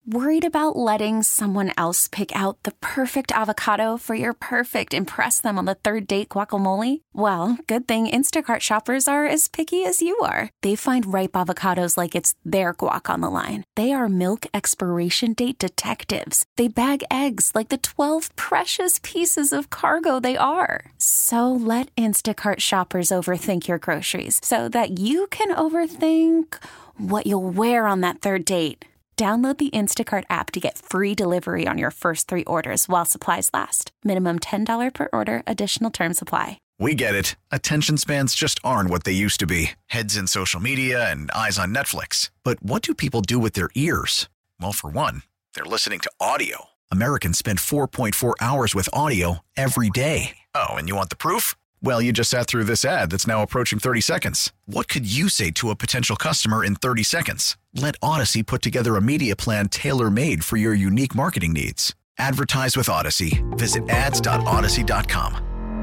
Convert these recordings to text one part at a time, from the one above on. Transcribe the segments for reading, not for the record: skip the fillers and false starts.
Worried about letting someone else pick out the perfect avocado for your perfect impress them on the third date guacamole? Well, good thing Instacart shoppers are as picky as you are. They find ripe avocados like it's their guac on the line. They are milk expiration date detectives. They bag eggs like the 12 precious pieces of cargo they are. So let Instacart shoppers overthink your groceries so that you can overthink what you'll wear on that third date. Download the Instacart app to get free delivery on your first 3 orders while supplies last. Minimum $10 per order. Additional terms apply. We get it. Attention spans just aren't what they used to be. Heads in social media and eyes on Netflix. But what do people do with their ears? Well, for one, they're listening to audio. Americans spend 4.4 hours with audio every day. Oh, and you want the proof? Well, you just sat through this ad that's now approaching 30 seconds. What could you say to a potential customer in 30 seconds? Let Odyssey put together a media plan tailor-made for your unique marketing needs. Advertise with Odyssey. Visit ads.odyssey.com.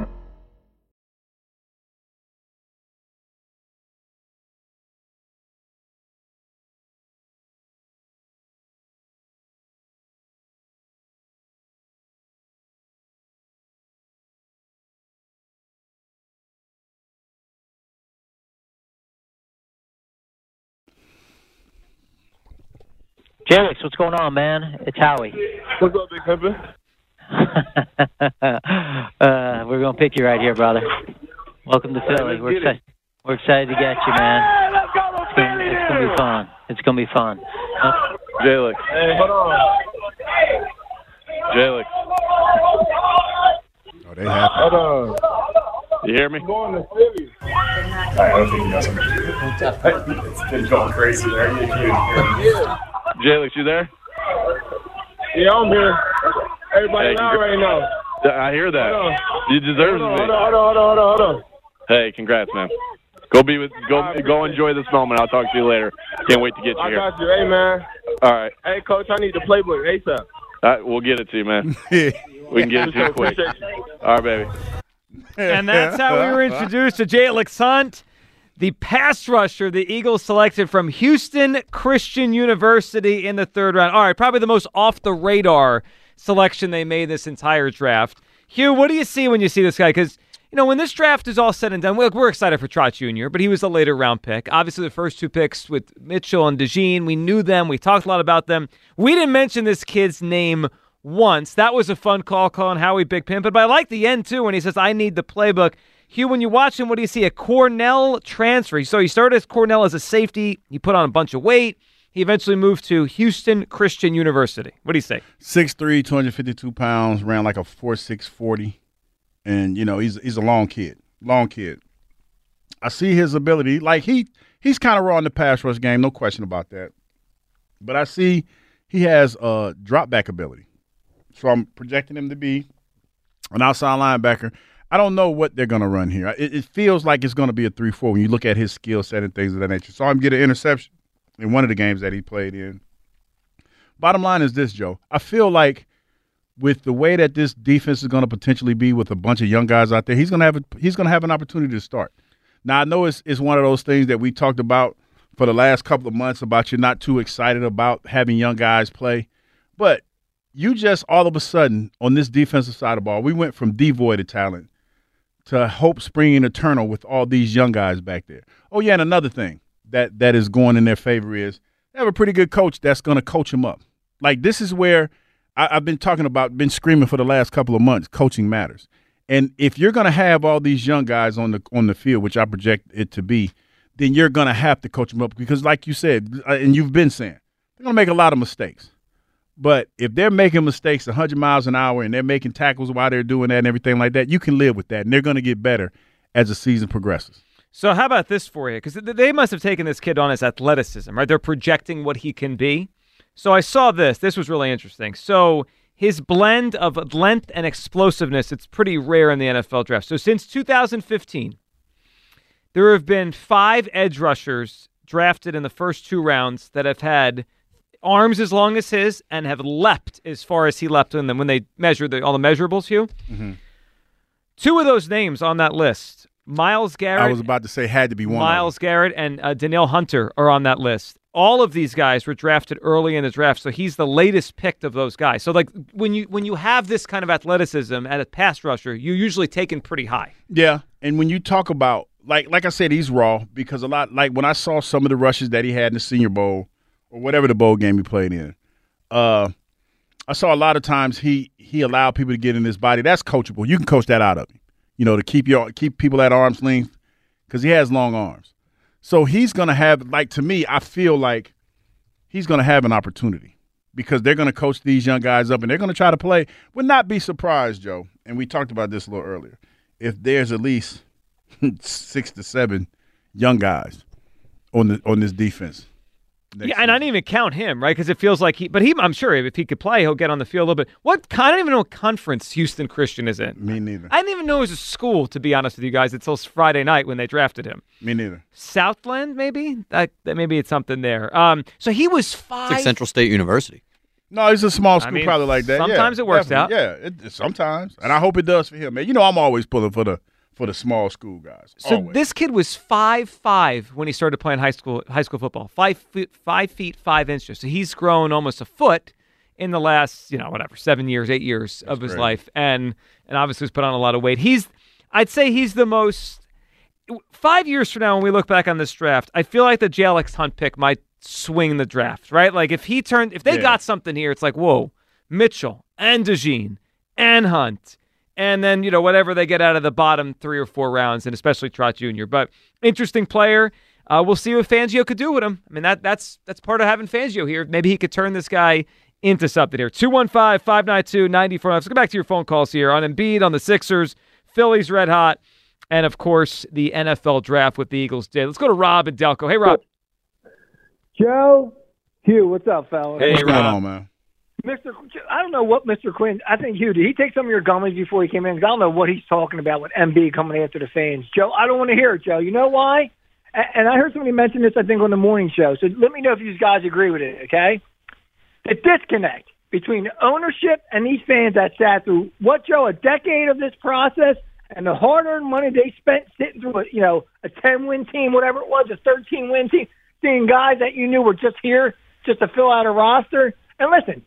Jelix, what's going on, man? It's Howie. What's up, Big Pimpin'? We're going to pick you right here, brother. Welcome to Philly. We're excited to get you, man. Let's go, Philly! It's going to be fun. It's going to be fun. Jelix. Hey, hold on. Jelix. Oh, they happy. Hold on. You hear me? I'm going to Philly. I don't think he knows him. It's been going crazy there. Yeah. Jelix, you there? Yeah, I'm here. Everybody loud right now. I hear that. You deserve it. Hold on. Hey, congrats, man. Go enjoy this moment. I'll talk to you later. Can't wait to get you here. I got you. Hey, man. All right. Hey, Coach, I need the playbook ASAP. All right, we'll get it to you, man. We can get it to you quick. All right, baby. And that's how we were introduced to Jelix Hunt, the pass rusher the Eagles selected from Houston Christian University in the 3rd round. All right, probably the most off-the-radar selection they made this entire draft. Hugh, what do you see when you see this guy? Because, when this draft is all said and done, we're excited for Trot Jr., but he was a later round pick. Obviously, the first 2 picks with Mitchell and DeJean, we knew them. We talked a lot about them. We didn't mention this kid's name once. That was a fun call calling Howie Big Pimpin', but I like the end, too, when he says, I need the playbook. Hugh, when you watch him, what do you see? A Cornell transfer. So he started as Cornell as a safety. He put on a bunch of weight. He eventually moved to Houston Christian University. What do you say? 6'3", 252 pounds, ran like a 4.6 40. And, he's a long kid. I see his ability. Like, he's kind of raw in the pass rush game, no question about that. But I see he has a drop back ability. So I'm projecting him to be an outside linebacker. I don't know what they're going to run here. It feels like it's going to be a 3-4 when you look at his skill set and things of that nature. Saw him get an interception in one of the games that he played in. Bottom line is this, Joe. I feel like with the way that this defense is going to potentially be with a bunch of young guys out there, he's going to have an opportunity to start. Now, I know it's one of those things that we talked about for the last couple of months about you're not too excited about having young guys play. But you just all of a sudden on this defensive side of the ball, we went from devoid of talent to hope springing eternal with all these young guys back there. Oh, yeah, and another thing that is going in their favor is they have a pretty good coach that's going to coach them up. Like, this is where I've been been screaming for the last couple of months, coaching matters. And if you're going to have all these young guys on the field, which I project it to be, then you're going to have to coach them up because, like you said, and you've been saying, they're going to make a lot of mistakes. But if they're making mistakes 100 miles an hour and they're making tackles while they're doing that and everything like that, you can live with that, and they're going to get better as the season progresses. So how about this for you? Because they must have taken this kid on his athleticism, right? They're projecting what he can be. So I saw this. This was really interesting. So his blend of length and explosiveness, it's pretty rare in the NFL draft. So since 2015, there have been 5 edge rushers drafted in the first 2 rounds that have had arms as long as his and have leapt as far as he leapt in them when they measured all the measurables, Hugh. Mm-hmm. 2 of those names on that list, Myles Garrett. I was about to say had to be one. Myles Garrett and Danielle Hunter are on that list. all of these guys were drafted early in the draft, so he's the latest picked of those guys. So, like, when you have this kind of athleticism at a pass rusher, you're usually taken pretty high. Yeah, and when you talk about, like I said, he's raw because a lot, like when I saw some of the rushes that he had in the Senior Bowl or whatever the bowl game he played in, I saw a lot of times he allowed people to get in his body. That's coachable. You can coach that out of him, to keep people at arm's length because he has long arms. So he's going to have, like, to me, I feel like he's going to have an opportunity because they're going to coach these young guys up and they're going to try to play. Would not be surprised, Joe, and we talked about this a little earlier, if there's at least 6 to 7 young guys on this defense. Yeah, and I didn't even count him, right? Because it feels like I'm sure if he could play, he'll get on the field a little bit. I don't even know what conference Houston Christian is in. Me neither. I didn't even know it was a school, to be honest with you guys, until Friday night when they drafted him. Me neither. Southland, maybe? That maybe it's something there. So he was 5. It's like Central State University. No, it's a small school probably like that. Sometimes it works out. Yeah, sometimes. And I hope it does for him, man. I'm always pulling for the small school guys. So always. This kid was 5'5" when he started playing high school football. 5 feet 5 inches. So he's grown almost a foot in the last 7 years, 8 years of his life, and obviously has put on a lot of weight. I'd say he's the most. 5 years from now, when we look back on this draft, I feel like the J.L.X. Hunt pick might swing the draft, right? Like if they got something here, it's like, whoa, Mitchell and DeJean and Hunt. And then, whatever they get out of the bottom 3 or 4 rounds, and especially Trot Jr. But interesting player. We'll see what Fangio could do with him. I mean, that's part of having Fangio here. Maybe he could turn this guy into something here. 215-592-94. Let's go back to your phone calls here on Embiid, on the Sixers, Phillies red hot, and, of course, the NFL draft with the Eagles did. Let's go to Rob and Delco. Hey, Rob. Joe, Hugh, what's up, fellas? Hey, what's Rob. going on, man? I don't know what Mr. Quinn. I think Hugh, did he take some of your gummies before he came in? Because I don't know what he's talking about with MB coming after the fans. Joe, I don't want to hear it, Joe. You know why? And I heard somebody mention this, I think, on the morning show. So let me know if you guys agree with it, okay? The disconnect between the ownership and these fans that sat through, Joe, a decade of this process and the hard-earned money they spent sitting through a 10-win team, whatever it was, a 13-win team, seeing guys that you knew were just here just to fill out a roster. And listen,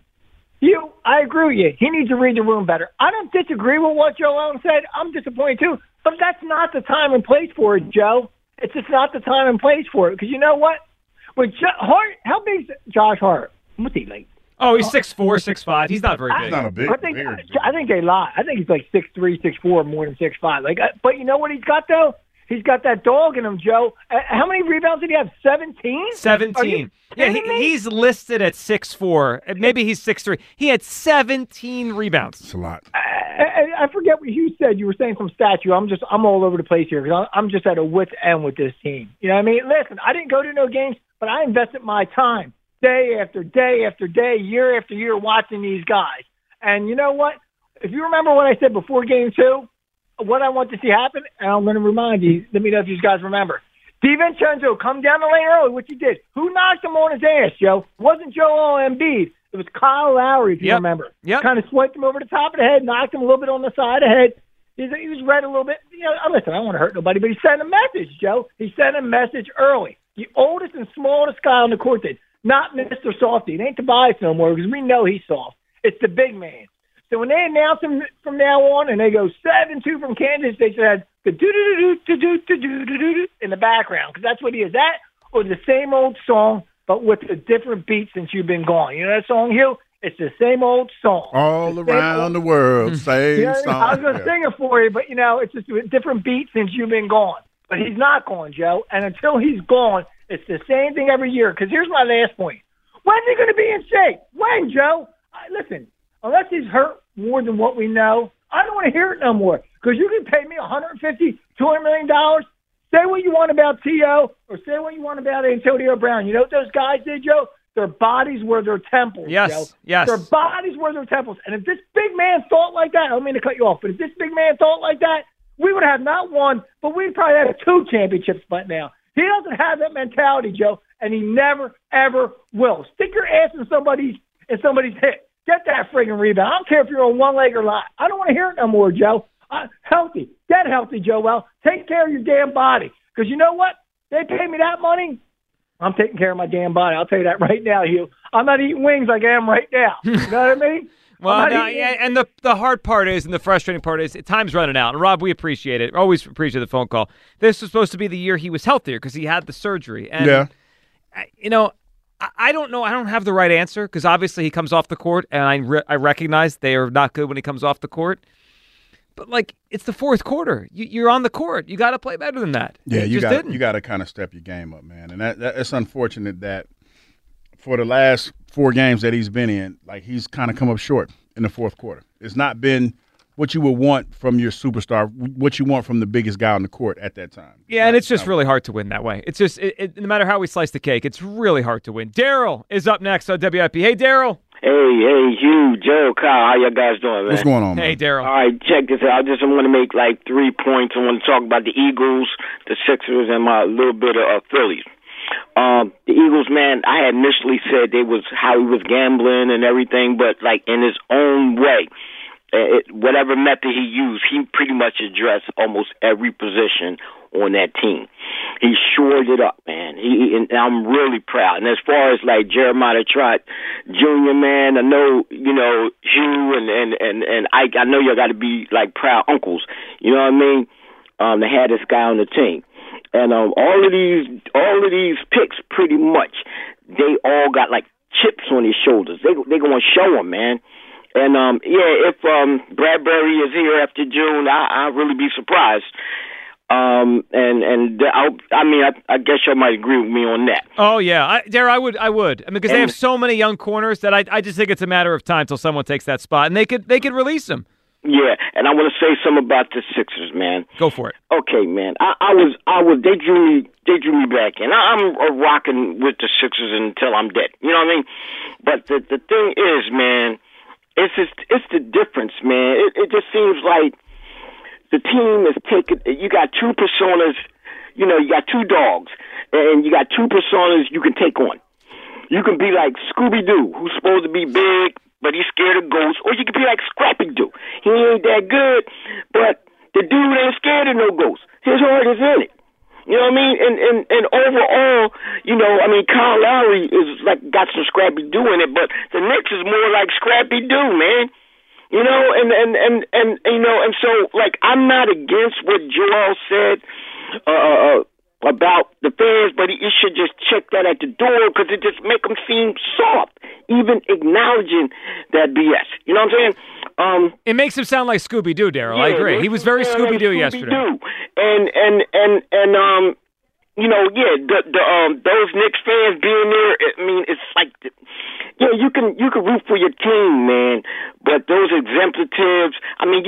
I agree with you. He needs to read the room better. I don't disagree with what Joe Allen said. I'm disappointed too. But that's not the time and place for it, Joe. It's just not the time and place for it. Because you know what? With Hart, how big is Josh Hart? What's he like? Oh, he's 6'4", 6'5". He's not very big. He's not a big. I think they lie. I think he's like 6'3", 6'4", more than 6'5". But you know what he's got though? He's got that dog in him, Joe. How many rebounds did he have? 17? 17. Yeah, he's listed at 6'4". Maybe he's 6'3". He had 17 rebounds. That's a lot. I forget what you said. You were saying some statue. I'm all over the place here because I'm just at a wit's end with this team. You know what I mean? Listen, I didn't go to no games, but I invested my time day after day after day, year after year watching these guys. And you know what? If you remember what I said before Game 2, what I want to see happen, and I'm going to remind you, let me know if you guys remember. DiVincenzo come down the lane early, which he did. Who knocked him on his ass, Joe? It wasn't Joel Embiid. It was Kyle Lowry, if you remember. Yep. Kind of swiped him over the top of the head, knocked him a little bit on the side of the head. He was red a little bit. Listen, I don't want to hurt nobody, but he sent a message, Joe. He sent a message early. The oldest and smallest guy on the court did. Not Mr. Softy. It ain't Tobias no more because we know he's soft. It's the big man. So when they announce him from now on and they go 7-2 from Kansas, they said the do-do-do-do-do-do-do-do-do in the background because that's what he is. That or the same old song but with a different beat since you've been gone. You know that song, Hugh? It's the same old song. All around the world, same song. I was going to sing it for you, but, it's just a different beat since you've been gone. But he's not gone, Joe. And until he's gone, it's the same thing every year. Because here's my last point. When's he going to be in shape? When, Joe? Listen, unless he's hurt more than what we know, I don't want to hear it no more. Because you can pay me $150, $200 million. Say what you want about T.O. or say what you want about Antonio Brown. You know what those guys did, Joe? Their bodies were their temples, yes, Joe. Yes. Their bodies were their temples. And if this big man thought like that, I don't mean to cut you off, but if this big man thought like that, we would have not one, but we'd probably have 2 championships by now. He doesn't have that mentality, Joe, and he never, ever will. Stick your ass in somebody's hip. Get that friggin' rebound. I don't care if you're on one leg or not. I don't want to hear it no more, Joe. Healthy. Get healthy, Joe. Well, take care of your damn body. Because you know what? They pay me that money. I'm taking care of my damn body. I'll tell you that right now, Hugh. I'm not eating wings like I am right now. You know what I mean? Well, no, yeah, and the hard part is, and the frustrating part is, time's running out. And Rob, we appreciate it. Always appreciate the phone call. This was supposed to be the year he was healthier because he had the surgery. And, I don't know. I don't have the right answer because obviously he comes off the court, and I recognize they are not good when he comes off the court. But, it's the fourth quarter. You're on the court. You got to play better than that. Yeah, you got to kind of step your game up, man. And that's unfortunate that for the last 4 games that he's been in, he's kind of come up short in the fourth quarter. It's not been what you would want from your superstar, what you want from the biggest guy on the court at that time. Yeah, and it's just really hard to win that way. It's just, no matter how we slice the cake, it's really hard to win. Daryl is up next on WIP. Hey, Daryl. Hey, Hugh, Joe, Kyle, how you guys doing, man? What's going on, man? Hey, Daryl. All right, check this out. I want to make 3 points. I want to talk about the Eagles, the Sixers, and my little bit of Phillies. The Eagles, man, I had initially said how he was gambling and everything, but in his own way, whatever method he used, he pretty much addressed almost every position on that team. He shored it up, man. And I'm really proud. And as far as Jeremiah Trott Jr., man, I know, Hugh and Ike, I know y'all got to be proud uncles. You know what I mean? They had this guy on the team. And all of these picks, pretty much, they all got chips on his shoulders. They gonna show him, man. And if Bradbury is here after June, I'll really be surprised. I guess you might agree with me on that. Oh yeah, Darryl, I would. Because they have so many young corners that I just think it's a matter of time till someone takes that spot, and they could release him. Yeah, and I want to say something about the Sixers, man. Go for it. Okay, man. They drew me back in. I'm rocking with the Sixers until I'm dead. You know what I mean? But the thing is, man, it's the difference, man. It just seems like the team is taking. You got 2 personas. You got 2 dogs, and you got 2 personas you can take on. You can be like Scooby-Doo, who's supposed to be big, but he's scared of ghosts. Or you could be like Scrappy-Doo. He ain't that good, but the dude ain't scared of no ghosts. His heart is in it. You know what I mean? And overall, Kyle Lowry is got some Scrappy-Doo in it, but the Knicks is more like Scrappy-Doo, man. And so I'm not against what Joel said about the fans, but he should just check that at the door because it just make them seem soft, even acknowledging that BS. You know what I'm saying? It makes him sound like Scooby-Doo, Daryl. I agree. He was very Scooby-Doo yesterday. Those Knicks fans being there, it's you can root for your team, man, but those exemplatives,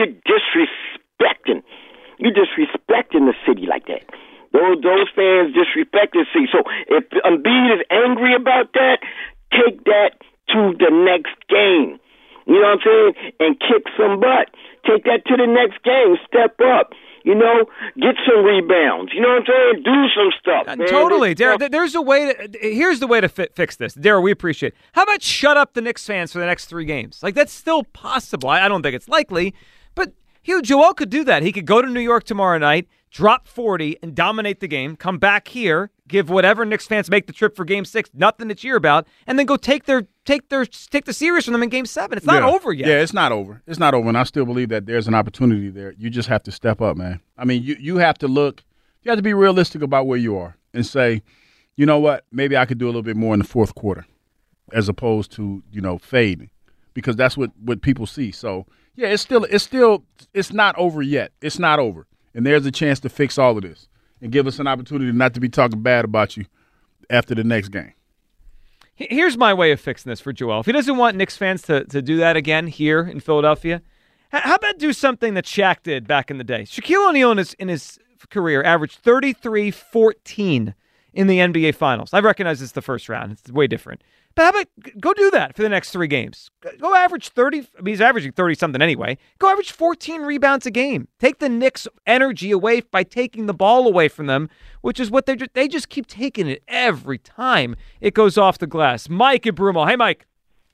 you're disrespecting the city like that. Those fans disrespect the city. So if Embiid is angry about that, take that to the next game. You know what I'm saying? And kick some butt. Take that to the next game. Step up. Get some rebounds. You know what I'm saying? Do some stuff. Man. Totally, Daryl. There's a way. Here's the way to fix this, Daryl. We appreciate it. How about shut up the Knicks fans for the next 3 games? That's still possible. I don't think it's likely, but Joel could do that. He could go to New York tomorrow night, drop 40, and dominate the game. Come back here, give whatever Knicks fans make the trip for Game 6 nothing to cheer about, and then go take the series from them in Game 7. It's not over yet. Yeah, it's not over. It's not over, and I still believe that there's an opportunity there. You just have to step up, man. You have to look. You have to be realistic about where you are and say, you know what, maybe I could do a little bit more in the fourth quarter, as opposed to fading, because that's what people see. So yeah, it's not over yet. It's not over, and there's a chance to fix all of this and give us an opportunity not to be talking bad about you after the next game. Here's my way of fixing this for Joel. If he doesn't want Knicks fans to do that again here in Philadelphia, how about do something that Shaq did back in the day? Shaquille O'Neal in his career averaged 33-14 in the NBA Finals. I recognize it's the first round. It's way different. But how about go do that for the next 3 games? Go average 30. He's averaging 30-something anyway. Go average 14 rebounds a game. Take the Knicks' energy away by taking the ball away from them, which is what they just keep taking it every time it goes off the glass. Mike at Broomall. Hey, Mike.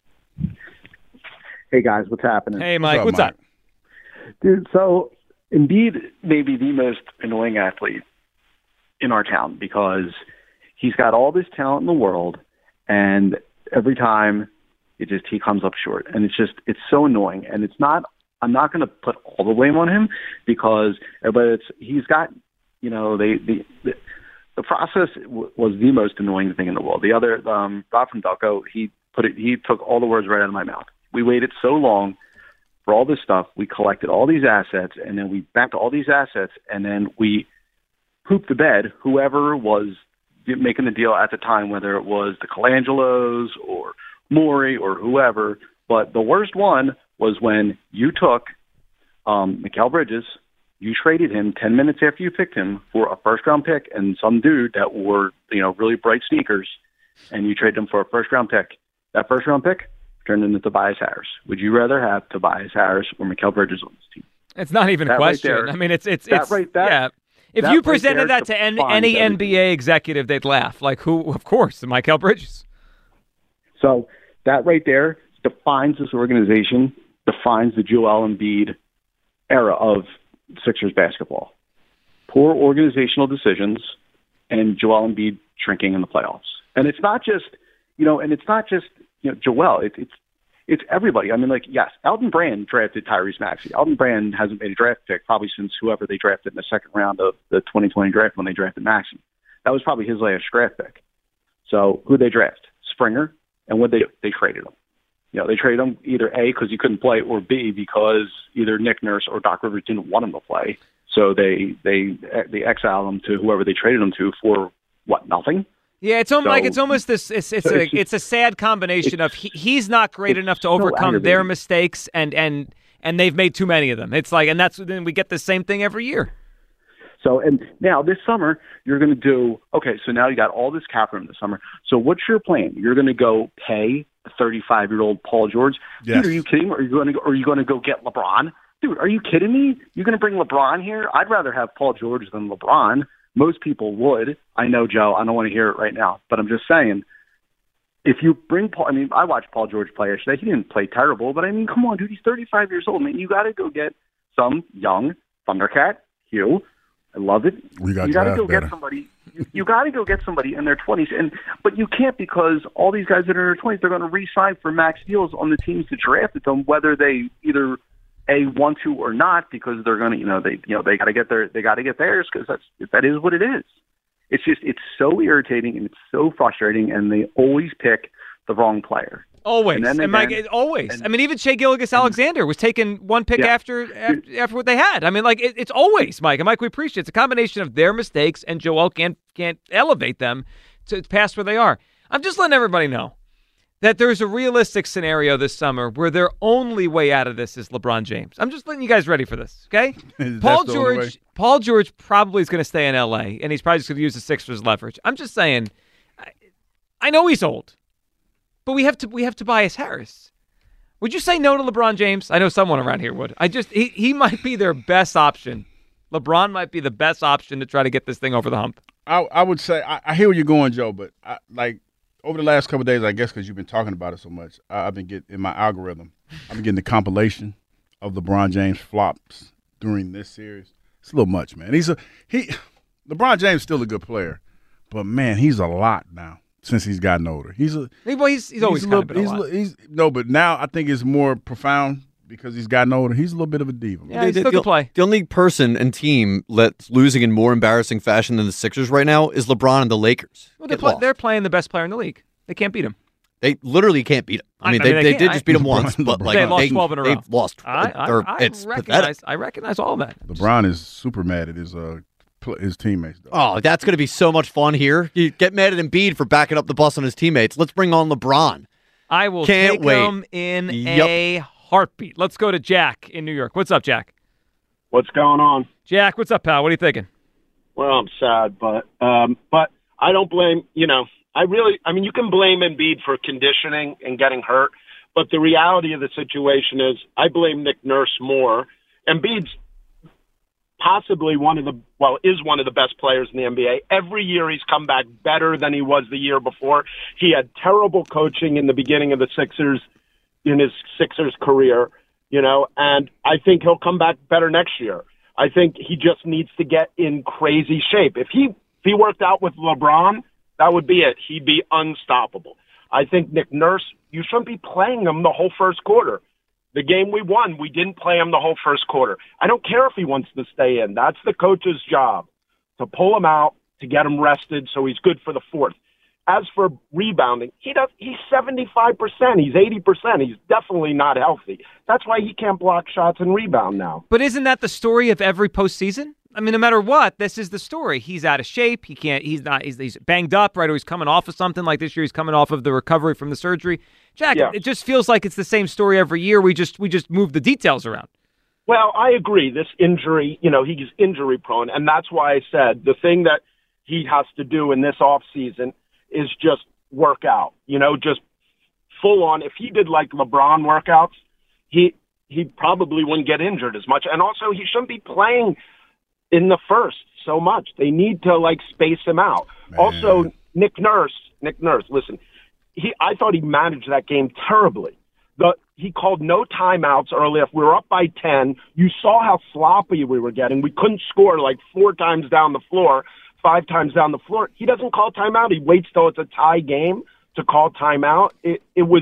Hey, guys. What's happening? Hey, Mike. What's up? Dude, so Embiid may be the most annoying athlete in our town because he's got all this talent in the world, and every time he comes up short. And it's so annoying. And I'm not going to put all the blame on him because, but he's got, the process was the most annoying thing in the world. The other, Rob from Delco, he took all the words right out of my mouth. We waited so long for all this stuff. We collected all these assets, and then we backed all these assets, and then we pooped the bed whoever was making the deal at the time, whether it was the Colangelos or Morey or whoever. But the worst one was when you took Mikal Bridges, you traded him 10 minutes after you picked him for a first-round pick and some dude that wore, really bright sneakers, and you traded him for a first-round pick. That first-round pick turned into Tobias Harris. Would you rather have Tobias Harris or Mikal Bridges on this team? It's not even a question. Right there, I mean, it's right there. Yeah. If you presented that to any NBA executive, they'd laugh. Like, who? Of course, Mikal Bridges. So that right there defines this organization, defines the Joel Embiid era of Sixers basketball. Poor organizational decisions and Joel Embiid shrinking in the playoffs. And it's not just, Joel. It's everybody. I mean, yes, Elton Brand drafted Tyrese Maxey. Elton Brand hasn't made a draft pick probably since whoever they drafted in the second round of the 2020 draft when they drafted Maxey. That was probably his last draft pick. So who they draft? Springer. And what they traded him. They traded him either A, because he couldn't play, or B, because either Nick Nurse or Doc Rivers didn't want him to play. So they exiled him to whoever they traded him to for nothing? Yeah, it's almost this. It's a sad combination of he's not great enough to overcome their mistakes, and they've made too many of them. It's like, and then we get the same thing every year. So, and now this summer, you're going to do, okay, so now you got all this cap room this summer. So what's your plan? You're going to go pay a 35-year-old Paul George? Yes. Dude, are you kidding? Or are you going to go get LeBron? Dude, are you kidding me? You're going to bring LeBron here? I'd rather have Paul George than LeBron. Most people would. I know, Joe, I don't want to hear it right now, but I'm just saying, if you bring Paul, I watched Paul George play yesterday. He didn't play terrible, but come on, dude, he's 35 years old. You got to go get some young Thundercat, Hugh. I love it. You got to go get somebody. You got to go get somebody in their 20s, but you can't, because all these guys that are in their 20s, they're going to re-sign for max deals on the teams that drafted them, whether they either want to or not, because they're going to, they got to get theirs, because that is what it is. It's so irritating and it's so frustrating, and they always pick the wrong player. Always. And Mike, always. Even Shai Gilgeous-Alexander was taking one pick after what they had. It's always, Mike. And Mike, we appreciate it. It's a combination of their mistakes, and Joel can't elevate them to past where they are. I'm just letting everybody know that there's a realistic scenario this summer where their only way out of this is LeBron James. I'm just letting you guys ready for this, okay? Paul George probably is going to stay in L.A., and he's probably just going to use the Sixers leverage. I'm just saying, I know he's old. But we have Tobias Harris. Would you say no to LeBron James? I know someone around here would. He might be their best option. LeBron might be the best option to try to get this thing over the hump. I would say I hear where you're going, Joe, but over the last couple of days, I guess because you've been talking about it so much, I've been getting in my algorithm. I've been getting the compilation of LeBron James flops during this series. It's a little much, man. LeBron James is still a good player, but man, he's a lot now. Since he's gotten older, he's always kind of been a lot. But now I think it's more profound because he's gotten older. He's a little bit of a diva. Yeah, he still can play. The only person and team that's losing in more embarrassing fashion than the Sixers right now is LeBron and the Lakers. Well, they're playing the best player in the league. They can't beat him. They literally can't beat him. They did just beat him once, but they lost 12 in a row. They've lost. I recognize all of that. LeBron is super mad at his teammates, though. Oh, that's going to be so much fun here. You get mad at Embiid for backing up the bus on his teammates. Let's bring on LeBron. I will take him in a heartbeat. Let's go to Jack in New York. What's up, Jack? What's going on? Jack, what's up, pal? What are you thinking? Well, I'm sad, but I don't blame, you can blame Embiid for conditioning and getting hurt, but the reality of the situation is I blame Nick Nurse more. Embiid's possibly one of the best players in the NBA. Every year he's come back better than he was the year before. He had terrible coaching in the beginning of the Sixers, in his Sixers career, and I think he'll come back better next year. I think he just needs to get in crazy shape. If he worked out with LeBron, That would be it. He'd be unstoppable. I think Nick Nurse, you shouldn't be playing him the whole first quarter. The game we won, we didn't play him the whole first quarter. I don't care if he wants to stay in. That's the coach's job, to pull him out, to get him rested so he's good for the fourth. As for rebounding, he's 75%, he's 80%. He's definitely not healthy. That's why he can't block shots and rebound now. But isn't that the story of every postseason? I mean, no matter what, this is the story. He's out of shape. He can't. He's banged up, right? Or he's coming off of something like this year. He's coming off of the recovery from the surgery. Jack, It just feels like it's the same story every year. We just move the details around. Well, I agree. This injury, he's injury prone, and that's why I said the thing that he has to do in this off season is just work out. Just full on. If he did like LeBron workouts, he probably wouldn't get injured as much. And also, he shouldn't be playing in the first so much. They need to space him out. Man. Also, Nick Nurse, listen, I thought he managed that game terribly. He called no timeouts early. If we were up by 10, you saw how sloppy we were getting. We couldn't score 4 times down the floor, 5 times down the floor. He doesn't call timeout. He waits till it's a tie game to call timeout. It was,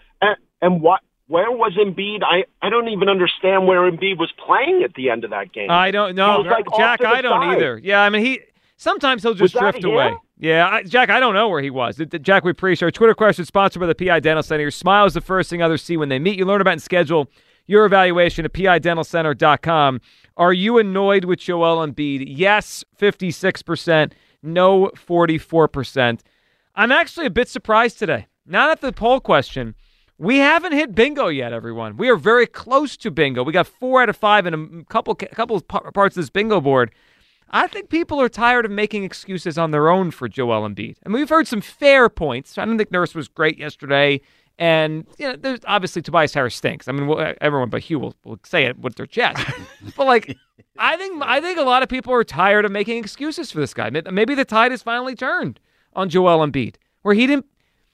and what? Where was Embiid? I don't even understand where Embiid was playing at the end of that game. I don't know, Jack. I don't either. Yeah, I mean sometimes he'll just drift away. Yeah, Jack, I don't know where he was. Jack, we appreciate our Twitter question sponsored by the PI Dental Center. Your smile is the first thing others see when they meet you. Learn about and schedule your evaluation at PIDentalCenter.com. Are you annoyed with Joel Embiid? Yes, 56%. No, 44%. I'm actually a bit surprised today. Not at the poll question. We haven't hit bingo yet, everyone. We are very close to bingo. We got 4 out of 5 in a couple of parts of this bingo board. I think people are tired of making excuses on their own for Joel Embiid. I mean, we've heard some fair points. I don't think Nurse was great yesterday. And there's obviously Tobias Harris stinks. I mean, everyone but Hugh will say it with their chest. But I think a lot of people are tired of making excuses for this guy. Maybe the tide has finally turned on Joel Embiid, where he didn't.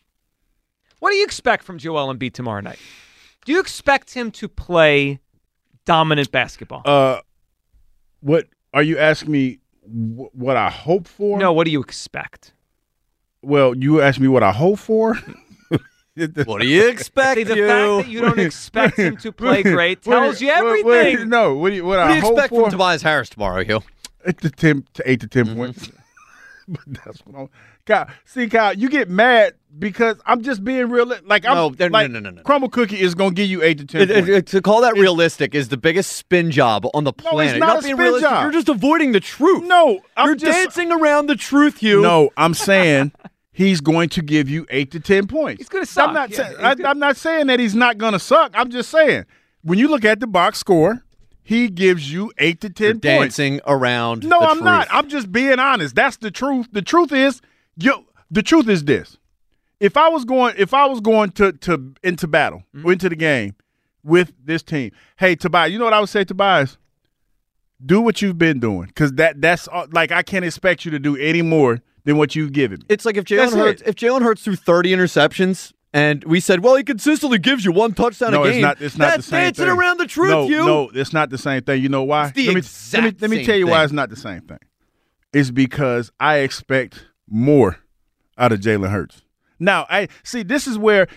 What do you expect from Joel Embiid tomorrow night? Do you expect him to play dominant basketball? What are you asking me? What I hope for? No, what do you expect? Well, you asked me what I hope for. What do you expect? See, the fact that you don't expect him to play great tells you everything. No, what do you expect from Tobias Harris tomorrow, Hugh? 8 to 10 points. But that's what I'm. Kyle, you get mad because I'm just being real. No. Crumble Cookie is going to give you 8 to 10 points. To call that realistic is the biggest spin job on the planet. It's not a being spin realistic. job. You're just avoiding the truth. No, you're dancing around the truth, Hugh. No, I'm saying he's going to give you 8 to 10 points. He's going to suck. I'm not saying that he's not going to suck. I'm just saying when you look at the box score, he gives you 8 to 10 points. Dancing around. No, the I'm truth. not. I'm just being honest. That's the truth. The truth is, this. If I was going to into battle, or into the game with this team, hey Tobias, you know what I would say, Tobias? Do what you've been doing, because that's I can't expect you to do any more than what you've given me. It's like if Jalen Hurts threw 30 interceptions. And we said, well, he consistently gives you 1 touchdown a game. It's not the same dancing thing. Around the truth, Hugh. No, it's not the same thing. You know why? Let me tell you why it's not the same thing. It's because I expect more out of Jalen Hurts. Now, this is where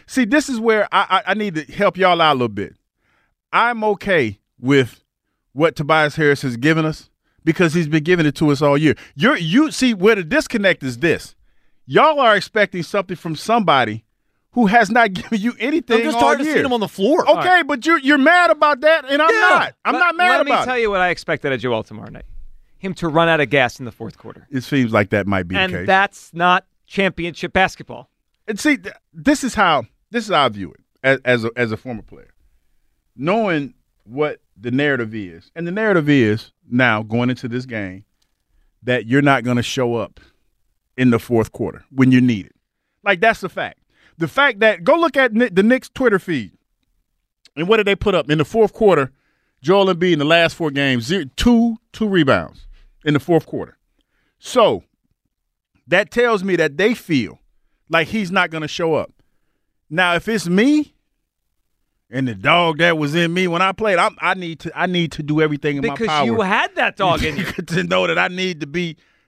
I need to help y'all out a little bit. I'm okay with what Tobias Harris has given us because he's been giving it to us all year. You see where the disconnect is this. Y'all are expecting something from somebody who has not given you anything all year. I'm just tired of seeing him on the floor. Okay, right. But you're mad about that, and I'm not. I'm not mad about it. Let me tell you what I expect out of Joel tomorrow night. Him to run out of gas in the fourth quarter. It seems like that might be the case. And that's not championship basketball. And see, this is how I view it as a former player. Knowing what the narrative is, and the narrative is now going into this game that you're not going to show up in the fourth quarter when you need it. That's the fact. The fact that, go look at the Knicks Twitter feed, and what did they put up? In the fourth quarter, Joel Embiid in the last 4 games, 2 rebounds in the fourth quarter. So that tells me that they feel like he's not going to show up. Now, if it's me and the dog that was in me when I played, I need to do everything in my power. Because you had that dog in you. To know that I need to be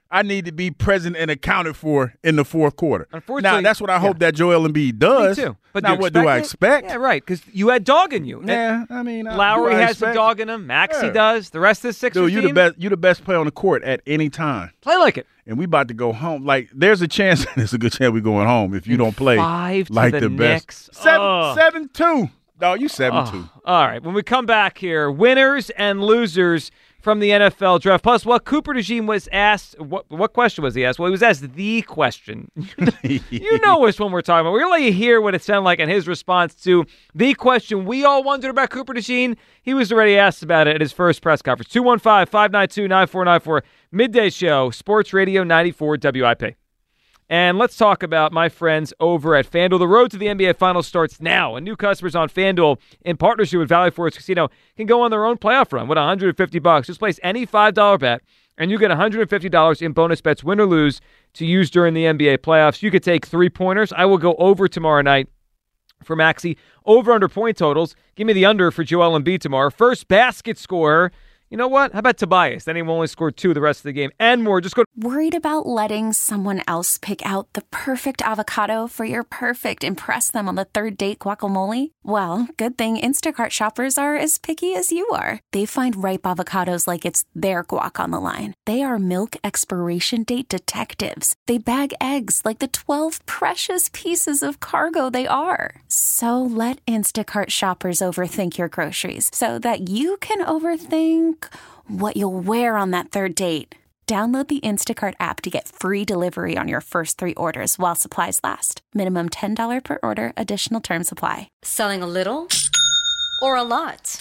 I need to be present and accounted for in the fourth quarter. Unfortunately, now, that's what I hope that Joel Embiid does. Me too. But now, what do I expect? Yeah, right, because you had dog in you. Yeah, I mean, Lowry has a dog in him. Maxey does. The rest of the Sixers Dude, you the best player on the court at any time. Play like it. And we about to go home. Like, there's a chance, there's a good chance we're going home if you don't play 5 like to the best. Knicks. 7-2. No, you 7-2. All right. When we come back here, winners and losers from the NFL draft. Plus, what Cooper DeJean was asked, what question was he asked? Well, he was asked the question. You know which one we're talking about. We're going to let you hear what it sounded like in his response to the question we all wondered about Cooper DeJean. He was already asked about it at his first press conference. 215-592-9494. Midday Show, Sports Radio 94 WIP. And let's talk about my friends over at FanDuel. The road to the NBA Finals starts now, and new customers on FanDuel in partnership with Valley Forge Casino can go on their own playoff run with $150. Just place any $5 bet, and you get $150 in bonus bets, win or lose, to use during the NBA playoffs. You could take 3-pointers. I will go over tomorrow night for Maxey. Over under point totals. Give me the under for Joel Embiid tomorrow. First basket scorer. You know what? How about Tobias? Then he only scored 2 the rest of the game. And more. Just go. Worried about letting someone else pick out the perfect avocado for your perfect impress them on the third date guacamole? Well, good thing Instacart shoppers are as picky as you are. They find ripe avocados like it's their guac on the line. They are milk expiration date detectives. They bag eggs like the 12 precious pieces of cargo they are. So let Instacart shoppers overthink your groceries so that you can overthink what you'll wear on that third date. Download the Instacart app to get free delivery on your first 3 orders while supplies last. Minimum $10 per order. Additional terms apply. Selling a little or a lot?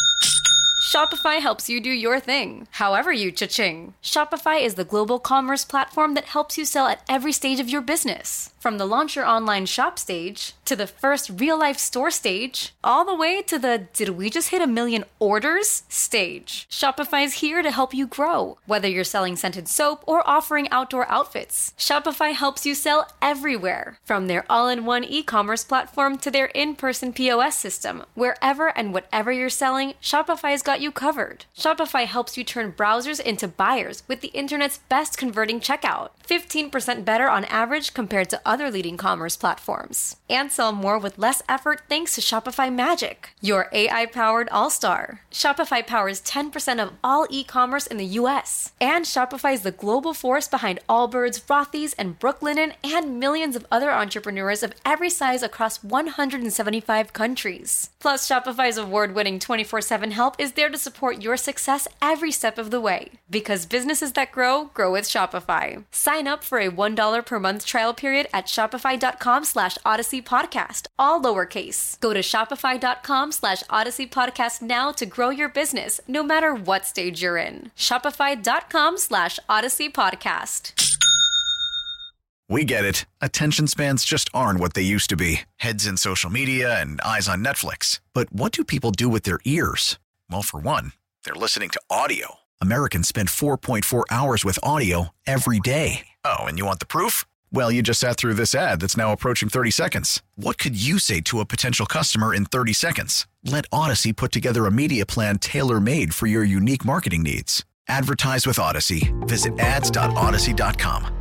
Shopify helps you do your thing, however you cha-ching. Shopify is the global commerce platform that helps you sell at every stage of your business. From the launch your online shop stage, to the first real-life store stage, all the way to the did we just hit 1 million orders stage. Shopify's here to help you grow. Whether you're selling scented soap or offering outdoor outfits, Shopify helps you sell everywhere. From their all-in-one e-commerce platform to their in-person POS system, wherever and whatever you're selling, Shopify's got you covered. Shopify helps you turn browsers into buyers with the internet's best converting checkout. 15% better on average compared to other leading commerce platforms. And sell more with less effort thanks to Shopify Magic, your AI-powered all-star. Shopify powers 10% of all e-commerce in the U.S. And Shopify is the global force behind Allbirds, Rothy's, and Brooklinen, and millions of other entrepreneurs of every size across 175 countries. Plus, Shopify's award-winning 24/7 help is there to support your success every step of the way. Because businesses that grow, grow with Shopify. Sign up for a $1 per month trial period at shopify.com/Odyssey Podcast, all lowercase. Go to shopify.com/Odyssey Podcast now to grow your business, no matter what stage you're in. Shopify.com/Odyssey Podcast. We get it. Attention spans just aren't what they used to be. Heads in social media and eyes on Netflix. But what do people do with their ears? Well, for one, they're listening to audio. Americans spend 4.4 hours with audio every day. Oh, and you want the proof? Well, you just sat through this ad that's now approaching 30 seconds. What could you say to a potential customer in 30 seconds? Let Odyssey put together a media plan tailor-made for your unique marketing needs. Advertise with Odyssey. Visit ads.odyssey.com.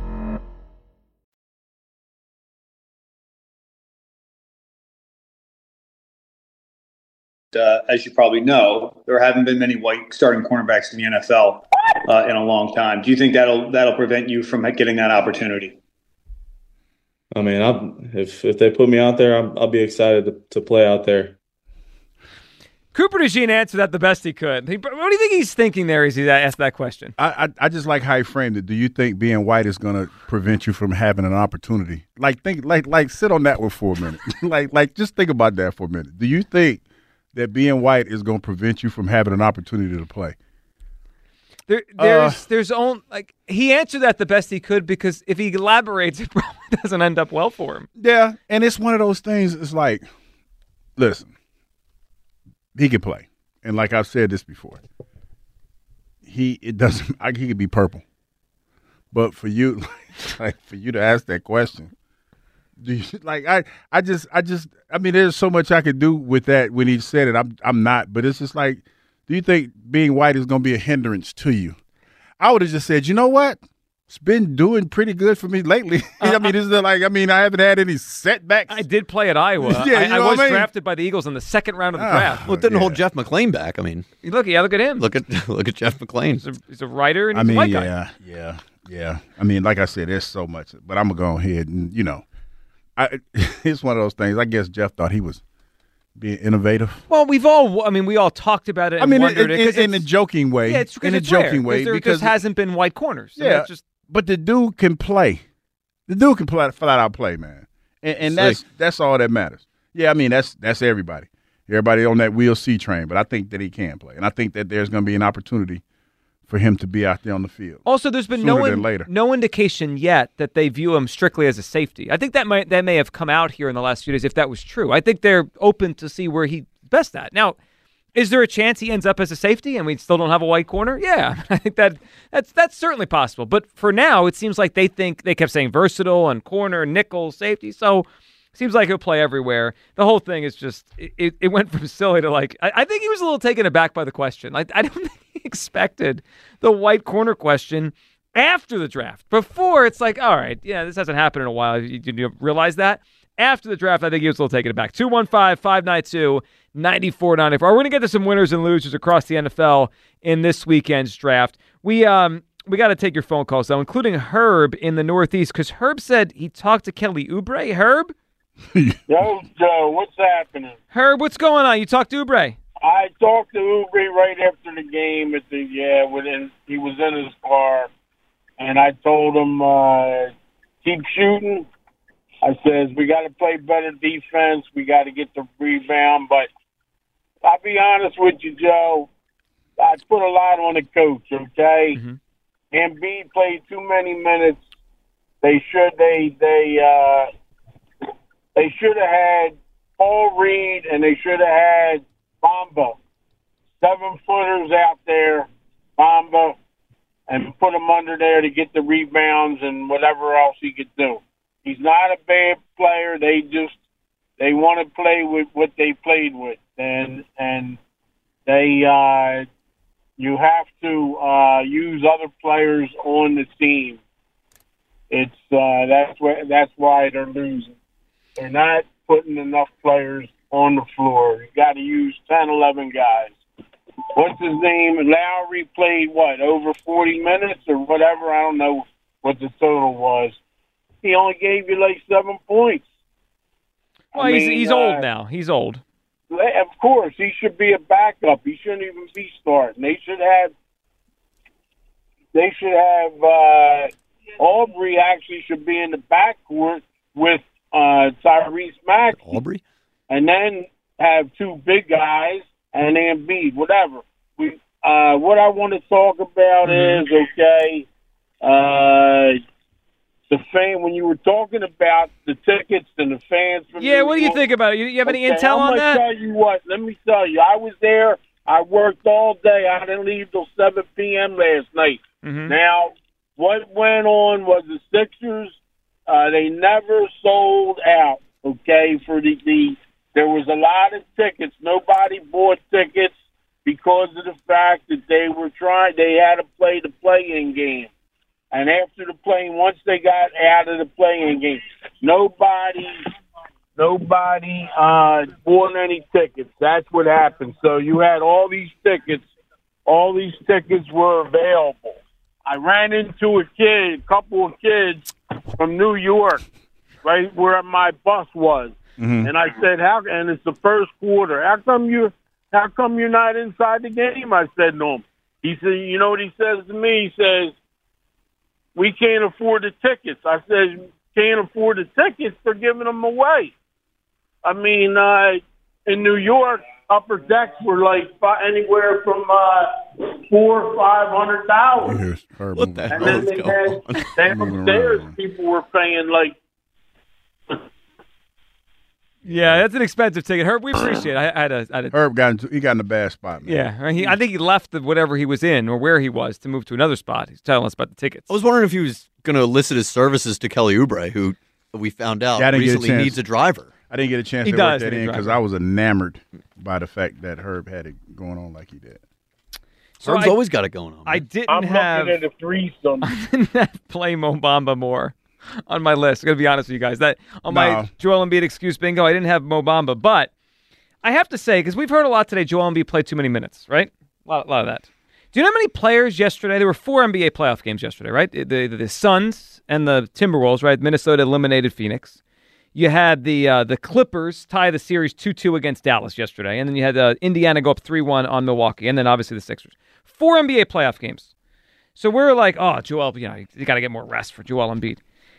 As you probably know, there haven't been many white starting cornerbacks in the NFL in a long time. Do you think that'll prevent you from getting that opportunity? I mean, if they put me out there, I'll be excited to play out there. Cooper DeJean answered that the best he could. What do you think he's thinking there as he asked that question? I just like how he framed it. Do you think being white is going to prevent you from having an opportunity? Like sit on that one for a minute. like just think about that for a minute. Do you think that being white is going to prevent you from having an opportunity to play? There's only he answered that the best he could, because if he elaborates, it probably doesn't end up well for him. Yeah, and it's one of those things. It's like, listen, he can play, and like I've said this before, he could be purple, but for you, for you to ask that question, do you I mean, there's so much I could do with that when he said it. I'm not, but it's just like, do you think being white is going to be a hindrance to you? I would have just said, you know what? It's been doing pretty good for me lately. I haven't had any setbacks. I did play at Iowa. Yeah, I was drafted by the Eagles in the second round of the draft. Well, it didn't hold Jeff McClain back. I mean, look at him. Look at Jeff McClain. He's a writer and he's a white guy. Yeah. I mean, like I said, there's so much, but I'm gonna go ahead and it's one of those things. I guess Jeff thought he was being innovative. Well, we all talked about it. And wondered in a joking way. Yeah, it's in a joking way because there just hasn't been white corners. Yeah, but the dude can play. The dude can flat out play, man, and that's all that matters. Yeah, I mean that's everybody. Everybody on that We'll See train, but I think that he can play, and I think that there's going to be an opportunity for him to be out there on the field. Also, there's been no indication yet that they view him strictly as a safety. I think that may have come out here in the last few days if that was true. I think they're open to see where he's best at. Now, is there a chance he ends up as a safety and we still don't have a white corner? Yeah, I think that's certainly possible. But for now, it seems like they kept saying versatile and corner, nickel, safety. So it seems like he'll play everywhere. The whole thing is just it went from silly to I think he was a little taken aback by the question. I don't think he expected the white corner question after the draft. Before, it's like, all right, yeah, this hasn't happened in a while. Did you realize that? After the draft, I think he was a little taken aback. 215-592-9494. We're going to get to some winners and losers across the NFL in this weekend's draft. We got to take your phone calls, though, including Herb in the Northeast, because Herb said he talked to Kelly Oubre. Herb? Yo, Joe, what's happening? Herb, what's going on? You talked to Oubre? I talked to Oubre right after the game. He was in his car, and I told him, keep shooting. I says, we got to play better defense. We got to get the rebound. But I'll be honest with you, Joe, I put a lot on the coach, okay? Mm-hmm. Embiid played too many minutes. They should have had Paul Reed, and they should have had Bamba. 7-footers out there, Bamba, and put him under there to get the rebounds and whatever else he could do. He's not a bad player. They want to play with what they played with, and you have to use other players on the team. That's why they're losing. They're not putting enough players on the floor. You got to use 10, 11 guys. What's his name? Lowry played over 40 minutes or whatever. I don't know what the total was. He only gave you 7 points. Well, he's old now. He's old. Of course, he should be a backup. He shouldn't even be starting. They should have Aubrey actually should be in the backcourt with Tyrese Maxey. Aubrey? And then have two big guys and Embiid, whatever. What I want to talk about is, the fan, when you were talking about the tickets and the fans from New what do you York, think about it? You have any intel on that? Tell you what, let me tell you. I was there. I worked all day. I didn't leave till 7 p.m. last night. Mm-hmm. Now, what went on was the Sixers, they never sold out, for there was a lot of tickets. Nobody bought tickets because of the fact that they had to play the play-in game. And after the play-in, once they got out of the play-in game, nobody bought any tickets. That's what happened. So you had all these tickets. All these tickets were available. I ran into a couple of kids from New York, right where my bus was. Mm-hmm. And I said, and it's the first quarter. How come you're not inside the game? I said to him. He said, you know what he says to me? He says, we can't afford the tickets. I said, can't afford the tickets? They're giving them away. I mean, in New York, upper decks were anywhere from $400,000 or $500,000. What the hell is going on? Downstairs, people were paying Yeah, that's an expensive ticket. Herb, we appreciate it. Herb got in a bad spot, man. Yeah, I think he left whatever he was in or where he was to move to another spot. He's telling us about the tickets. I was wondering if he was going to elicit his services to Kelly Oubre, who we found out recently needs a driver. I didn't get a chance to work that in because I was enamored by the fact that Herb had it going on like he did. So Herb's always got it going on. I didn't I'm have looking at a threesome. I didn't have play Mo Bamba more on my list. I'm going to be honest with you guys. That on my Joel Embiid excuse bingo, I didn't have Mo Bamba. But I have to say, because we've heard a lot today, Joel Embiid played too many minutes, right? A lot of that. Do you know how many players yesterday? There were 4 NBA playoff games yesterday, right? The Suns and the Timberwolves, right? Minnesota eliminated Phoenix. You had the Clippers tie the series 2-2 against Dallas yesterday, and then you had Indiana go up 3-1 on Milwaukee, and then obviously the Sixers. 4 NBA playoff games. So we're like, oh, Joel, you got to get more rest for Joel Embiid.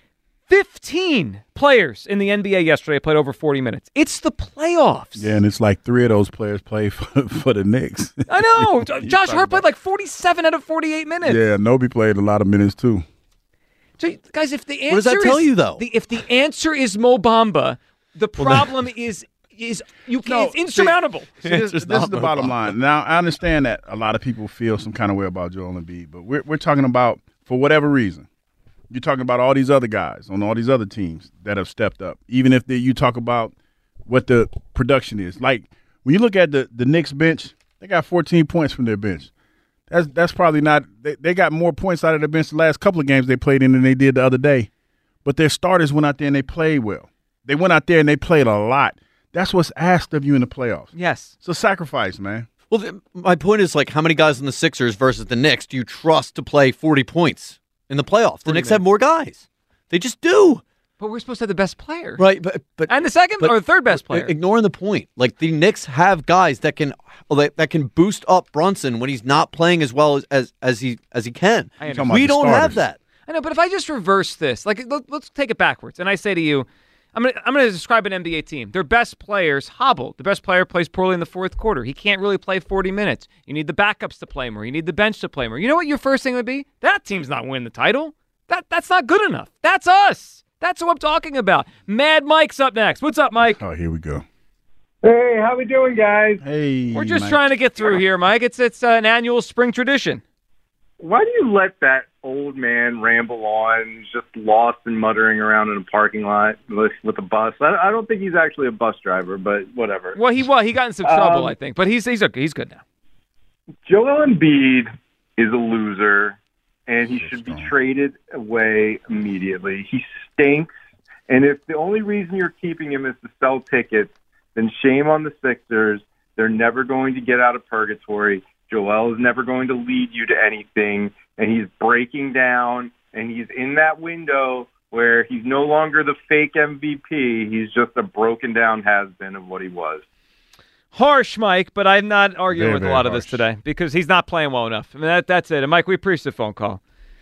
15 players in the NBA yesterday played over 40 minutes. It's the playoffs. Yeah, and it's like 3 of those players play for the Knicks. I know. Josh Hart played like 47 out of 48 minutes. Yeah, Nobi played a lot of minutes too. So, guys, if the answer what does that tell you, though? If the answer is Mo Bamba, the problem is it's insurmountable. This is the bottom line. Now, I understand that a lot of people feel some kind of way about Joel Embiid, but we're talking about, for whatever reason, you're talking about all these other guys on all these other teams that have stepped up. Even if you talk about what the production is. Like, when you look at the Knicks bench, they got 14 points from their bench. That's probably not – they got more points out of the bench the last couple of games they played in than they did the other day. But their starters went out there and they played well. They went out there and they played a lot. That's what's asked of you in the playoffs. Yes. It's a sacrifice, man. Well, my point is, like, how many guys in the Sixers versus the Knicks do you trust to play 40 points in the playoffs? The Knicks have more guys. They just do. But we're supposed to have the best player. Right, but and the second or the third best player. Ignoring the point. Like, the Knicks have guys that can boost up Brunson when he's not playing as well as he can. We don't have that. I know, but if I just reverse this, like, let's take it backwards, and I say to you, I'm gonna describe an NBA team. Their best players hobbled. The best player plays poorly in the fourth quarter. He can't really play 40 minutes. You need the backups to play more. You need the bench to play more. You know what your first thing would be? That team's not winning the title. That's not good enough. That's us. That's what I'm talking about. Mad Mike's up next. What's up, Mike? Oh, here we go. Hey, how we doing, guys? Hey, we're just Mike. trying to get through here, Mike. It's an annual spring tradition. Why do you let that old man ramble on, just lost and muttering around in a parking lot with a bus? I don't think he's actually a bus driver, but whatever. Well, he got in some trouble, I think, but he's okay. He's good now. Joel Embiid is a loser, and he should be traded away immediately. He stinks, and if the only reason you're keeping him is to sell tickets, then shame on the Sixers. They're never going to get out of purgatory. Joel is never going to lead you to anything, and he's breaking down, and he's in that window where he's no longer the fake MVP. He's just a broken-down has-been of what he was. Harsh, Mike, but I'm not arguing Very, with a lot of this today because he's not playing well enough. I mean, that's it. And, Mike, we appreciate the phone call.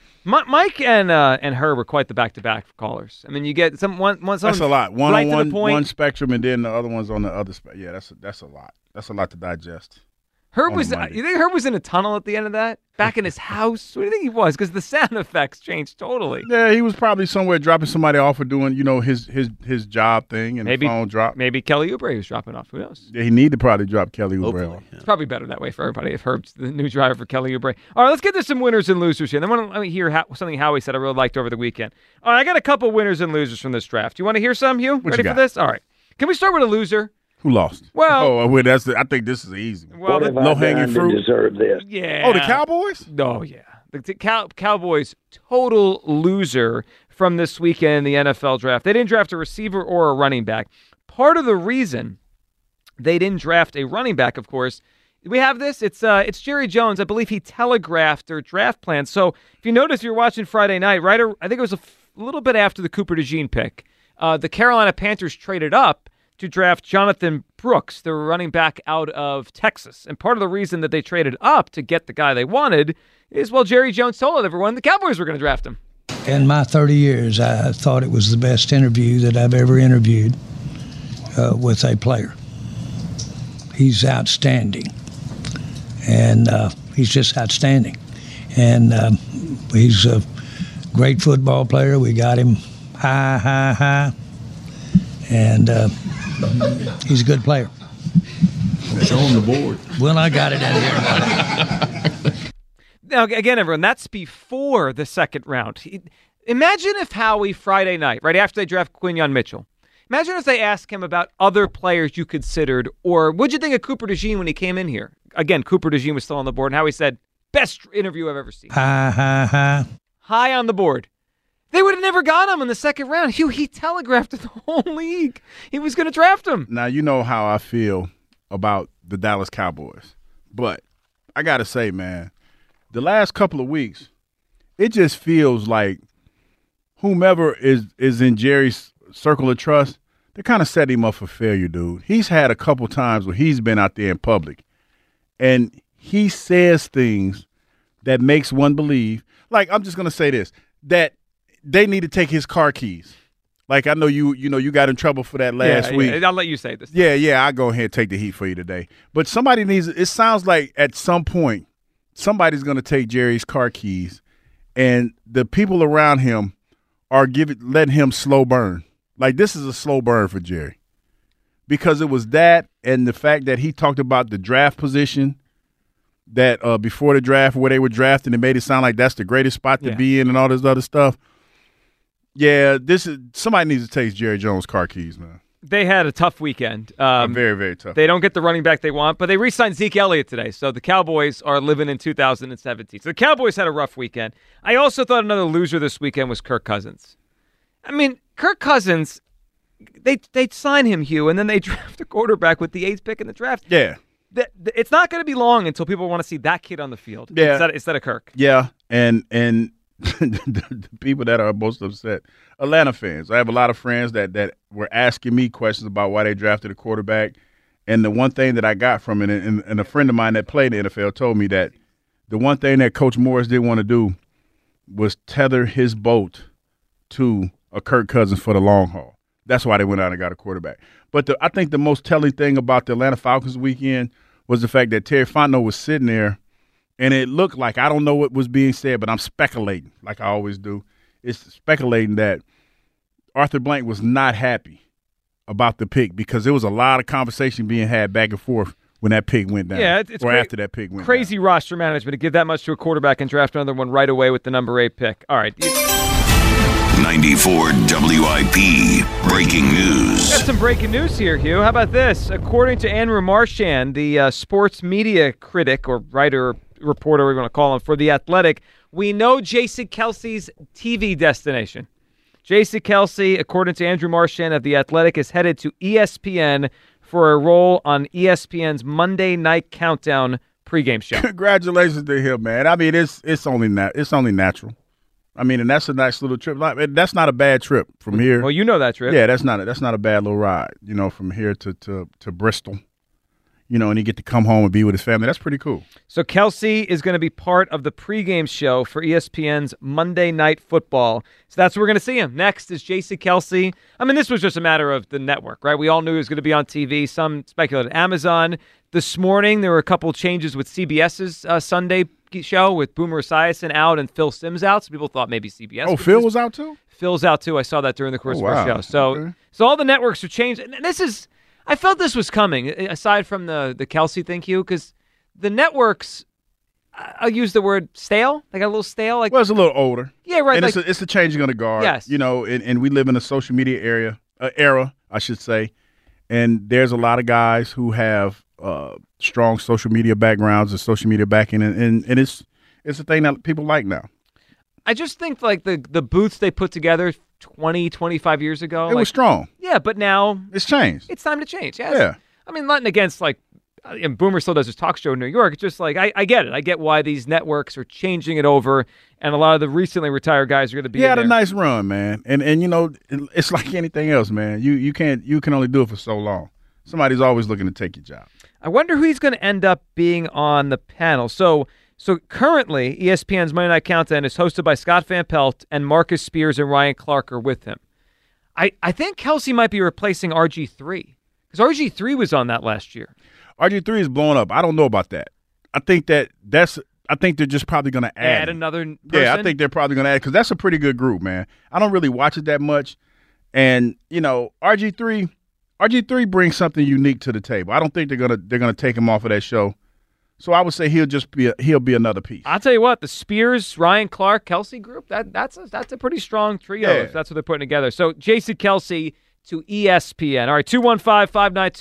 Mike and Herb were quite the back-to-back callers. I mean, you get one. That's a lot. One right on to the point. one spectrum, and then the other one's on the other spectrum. Yeah, that's a lot. That's a lot to digest. You think Herb was in a tunnel at the end of that? Back in his house? What do you think he was? Because the sound effects changed totally. Yeah, he was probably somewhere dropping somebody off or doing, his job thing, and maybe the phone drop. Maybe Kelly Oubre was dropping off. Who knows? Yeah, he need to probably drop Kelly Oubre off. It's probably better that way for everybody if Herb's the new driver for Kelly Oubre. All right, let's get to some winners and losers here. Then let me hear something Howie said I really liked over the weekend. All right, I got a couple winners and losers from this draft. You want to hear some, Hugh? Ready for this? All right. Can we start with a loser? Who lost? Well, I think this is easy. Well, low-hanging fruit. Deserve this? Yeah. Oh, the Cowboys? Oh, yeah. The Cowboys, total loser from this weekend in the NFL draft. They didn't draft a receiver or a running back. Part of the reason they didn't draft a running back, of course, we have this. It's Jerry Jones. I believe he telegraphed their draft plan. So if you notice, you're watching Friday night, right? I think it was a little bit after the Cooper DeJean pick. The Carolina Panthers traded up to draft Jonathan Brooks, the running back out of Texas. And part of the reason that they traded up to get the guy they wanted is, well, Jerry Jones told everyone the Cowboys were going to draft him. In my 30 years, I thought it was the best interview that I've ever interviewed with a player. He's outstanding. And he's just outstanding. And he's a great football player. We got him high. And he's a good player. Show him the board. Well, I got it in here. Now, again, everyone, that's before the second round. Imagine if Howie, Friday night, right after they draft Quinyon Mitchell, imagine if they asked him about other players you considered, or what'd you think of Cooper DeJean when he came in here? Again, Cooper DeJean was still on the board, and Howie said, Best interview I've ever seen. High on the board. They would have never got him in the second round. Hugh, he telegraphed to the whole league he was going to draft him. Now, you know how I feel about the Dallas Cowboys. But I got to say, man, the last couple of weeks, it just feels like whomever is in Jerry's circle of trust, they kind of set him up for failure, dude. He's had a couple times where he's been out there in public, and he says things that makes one believe, like, I'm just going to say this, that they need to take his car keys. Like, I know you got in trouble for that last week. Yeah, I'll let you say this. Yeah, I'll go ahead and take the heat for you today. But somebody needs – it sounds like at some point somebody's going to take Jerry's car keys, and the people around him are letting him slow burn. Like, this is a slow burn for Jerry because it was that and the fact that he talked about the draft position that before the draft where they were drafting, it made it sound like that's the greatest spot to be in and all this other stuff. Yeah, somebody needs to take Jerry Jones' car keys, man. They had a tough weekend. Very, very tough. They don't get the running back they want, but they re-signed Zeke Elliott today, so the Cowboys are living in 2017. So the Cowboys had a rough weekend. I also thought another loser this weekend was Kirk Cousins. I mean, Kirk Cousins, they sign him, Hugh, and then they draft a quarterback with the 8th pick in the draft. Yeah. It's not going to be long until people want to see that kid on the field instead of Kirk. Yeah, and the people that are most upset, Atlanta fans. I have a lot of friends that were asking me questions about why they drafted a quarterback. And the one thing that I got from it, and a friend of mine that played in the NFL told me that the one thing that Coach Morris didn't want to do was tether his boat to a Kirk Cousins for the long haul. That's why they went out and got a quarterback. But I think the most telling thing about the Atlanta Falcons weekend was the fact that Terry Fontenot was sitting there, and it looked like, I don't know what was being said, but I'm speculating, like I always do. It's speculating that Arthur Blank was not happy about the pick because there was a lot of conversation being had back and forth when that pick went down. Yeah, it's after that pick went crazy down. Roster management to give that much to a quarterback and draft another one right away with the number 8 pick. All right. 94 WIP breaking news. Got some breaking news here, Hugh. How about this? According to Andrew Marchand, the sports media critic or writer, reporter, we want to call him, for The Athletic, we know Jason Kelce's TV destination. Jason Kelce, according to Andrew Marchand of The Athletic, is headed to ESPN for a role on ESPN's Monday Night Countdown pregame show. Congratulations to him, man. I mean, it's only natural. I mean, and that's a nice little trip. That's not a bad trip from here. Well, you know that trip. Yeah, that's not a bad little ride. You know, from here to Bristol. You know, and he get to come home and be with his family. That's pretty cool. So Kelce is going to be part of the pregame show for ESPN's Monday Night Football. So that's where we're going to see him. Next is Jason Kelce. I mean, this was just a matter of the network, right? We all knew he was going to be on TV. Some speculated Amazon. This morning, there were a couple changes with CBS's Sunday show with Boomer Esiason out and Phil Simms out. So people thought maybe CBS. Oh, Phil was out too? Phil's out too. I saw that during the course of our show. So all the networks are changed. And this is... I felt this was coming, aside from the Kelce thing, Hugh, because the networks, I'll use the word stale. They got a little stale. Like, well, it's a little older. Yeah, right. And it's a changing of the guard. Yes. You know, and we live in a social media era, I should say. And there's a lot of guys who have strong social media backgrounds and social media backing, and it's a thing that people like now. I just think, like, the booths they put together 20, 25 years ago. It was strong. Yeah, but now it's changed. It's time to change. Yes. Yeah. I mean, nothing against, like, and Boomer still does his talk show in New York. It's just like, I get it. I get why these networks are changing it over, and a lot of the recently retired guys are going to be He had a nice run, man. And you know, it's like anything else, man. You can only do it for so long. Somebody's always looking to take your job. I wonder who he's going to end up being on the panel. So currently, ESPN's Monday Night Countdown is hosted by Scott Van Pelt, and Marcus Spears and Ryan Clark are with him. I think Kelce might be replacing RG3, because RG3 was on that last year. RG3 is blowing up. I don't know about that. I think they're just probably going to add another person? Yeah, I think they're probably going to add, because that's a pretty good group, man. I don't really watch it that much. And, you know, RG3 brings something unique to the table. I don't think they're gonna take him off of that show. So I would say he'll be another piece. I'll tell you what, the Spears, Ryan Clark, Kelce group, that's a pretty strong trio if that's what they're putting together. So Jason Kelce to ESPN. All right,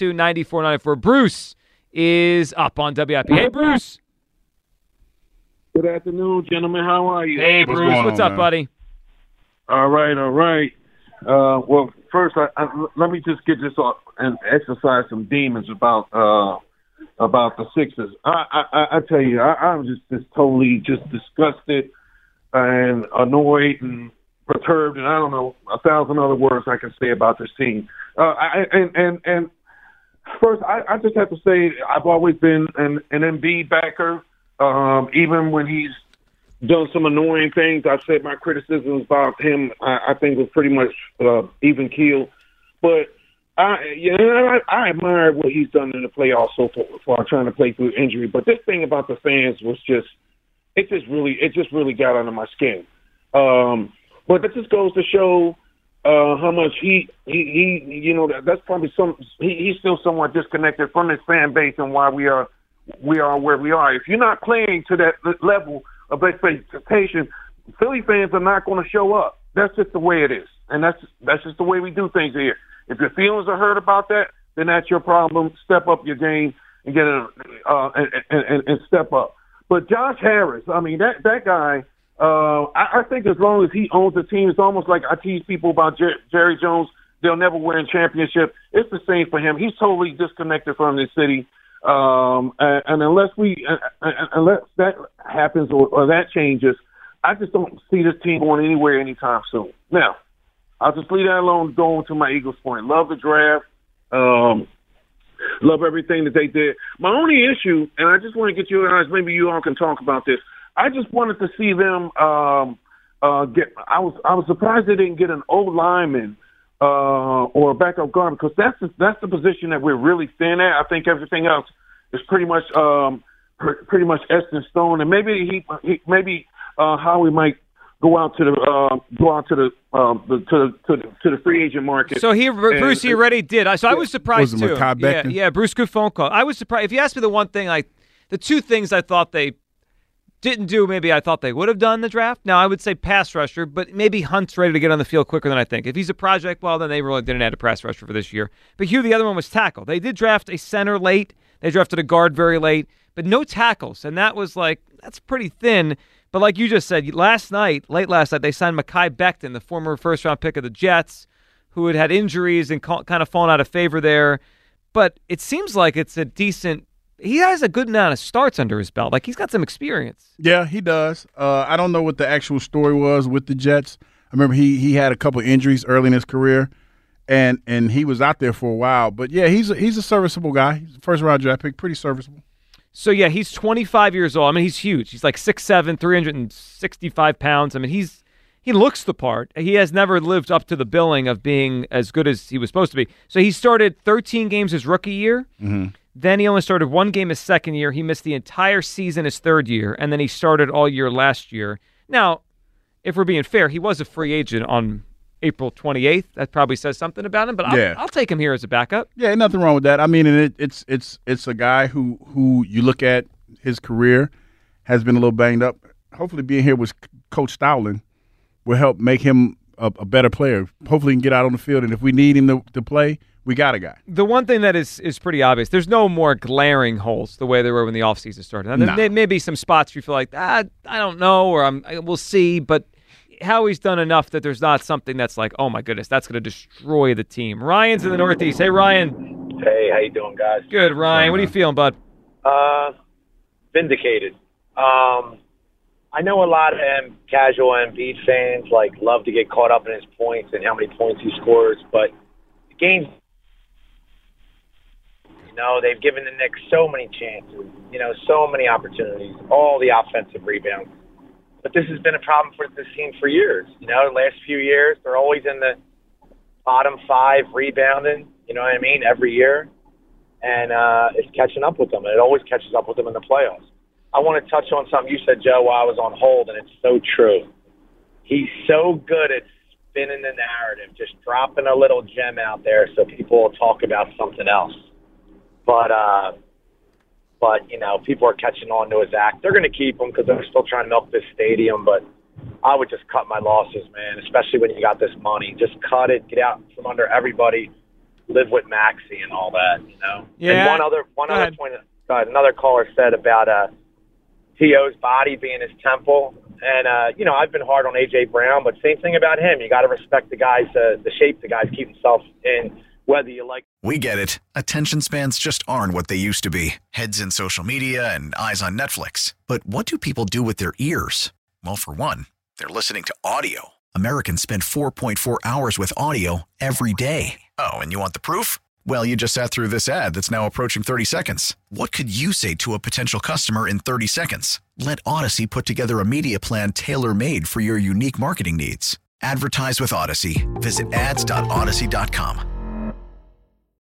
215-592-9494. Bruce is up on WIP. Hey, Bruce. Good afternoon, gentlemen. How are you? Hey, Bruce. What's up, buddy? All right. Well, first, let me just get this off and exercise some demons about the Sixers. I tell you, I'm just totally just disgusted and annoyed and perturbed, and I don't know 1,000 other words I can say about this team. And first, I just have to say I've always been an Embiid backer, even when he's done some annoying things. I said my criticisms about him, I think, was pretty much even keeled. But I admire what he's done in the playoffs so far, trying to play through injury. But this thing about the fans was it just really got under my skin. But that just goes to show how much he that's probably he's still somewhat disconnected from his fan base and why we are where we are. If you're not playing to that level of expectation, Philly fans are not going to show up. That's just the way it is, and that's just the way we do things here. If your feelings are hurt about that, then that's your problem. Step up your game and get and step up. But Josh Harris, I mean that guy. I think as long as he owns the team, it's almost like I tease people about Jerry Jones. They'll never win a championship. It's the same for him. He's totally disconnected from this city. And unless that happens or that changes, I just don't see this team going anywhere anytime soon. Now, I'll just leave that alone, going to my Eagles point. Love the draft. Love everything that they did. My only issue, and I just want to get you guys, maybe you all can talk about this. I just wanted to see them get. I was surprised they didn't get an old lineman or a backup guard, because that's the position that we're really thin at. I think everything else is pretty much etched in stone, and maybe Howie might go out to the free agent market. So Bruce, he already did. I was surprised too. Yeah, Bruce, good phone call. I was surprised. If you asked me the two things I thought they didn't do, maybe I thought they would have done in the draft. Now, I would say pass rusher, but maybe Hunt's ready to get on the field quicker than I think. If he's a project, well, then they really didn't add a pass rusher for this year. But Hugh, the other one was tackle. They did draft a center late. They drafted a guard very late, but no tackles. And that was that's pretty thin. But like you just said, late last night, they signed Mekhi Becton, the former first-round pick of the Jets, who had injuries and kind of fallen out of favor there. But it seems like it's a decent – he has a good amount of starts under his belt. He's got some experience. Yeah, he does. I don't know what the actual story was with the Jets. I remember he had a couple injuries early in his career, and he was out there for a while. But, yeah, he's a serviceable guy. He's a first-round draft pick, pretty serviceable. So, yeah, he's 25 years old. I mean, he's huge. He's 6'7", 365 pounds. I mean, he looks the part. He has never lived up to the billing of being as good as he was supposed to be. So he started 13 games his rookie year. Mm-hmm. Then he only started one game his second year. He missed the entire season his third year, and then he started all year last year. Now, if we're being fair, he was a free agent on April 28th. That probably says something about him, but I'll take him here as a backup. Yeah, nothing wrong with that. I mean, it's a guy who you look at his career has been a little banged up. Hopefully being here with Coach Stowlin will help make him a better player. Hopefully he can get out on the field, and if we need him to play, we got a guy. The one thing that is pretty obvious, there's no more glaring holes the way there were when the offseason started. Now, there may be some spots you feel like, I don't know, or we'll see, but Howie's done enough that there's not something that's like, oh my goodness, that's going to destroy the team. Ryan's in the Northeast. Hey, Ryan. Hey, how you doing, guys? Good, Ryan. What are you feeling, bud? Vindicated. I know a lot of casual Embiid fans love to get caught up in his points and how many points he scores, but the game's, they've given the Knicks so many chances, so many opportunities, all the offensive rebounds. But this has been a problem for this team for years. The last few years, they're always in the bottom 5 rebounding, you know what I mean, every year. And it's catching up with them, and it always catches up with them in the playoffs. I want to touch on something you said, Joe, while I was on hold, and it's so true. He's so good at spinning the narrative, just dropping a little gem out there so people will talk about something else. But people are catching on to his act. They're going to keep him because they're still trying to milk this stadium, but I would just cut my losses, man, especially when you got this money. Just cut it, get out from under everybody, live with Maxey and all that, Yeah. And one other point, another caller said about T.O.'s body being his temple. And, I've been hard on A.J. Brown, but same thing about him. You got to respect the guys, the shape the guys keep himself in, whether you like. We get it. Attention spans just aren't what they used to be. Heads in social media and eyes on Netflix. But what do people do with their ears? Well, for one, they're listening to audio. Americans spend 4.4 hours with audio every day. Oh, and you want the proof? Well, you just sat through this ad that's now approaching 30 seconds. What could you say to a potential customer in 30 seconds? Let Odyssey put together a media plan tailor-made for your unique marketing needs. Advertise with Odyssey. Visit ads.odyssey.com.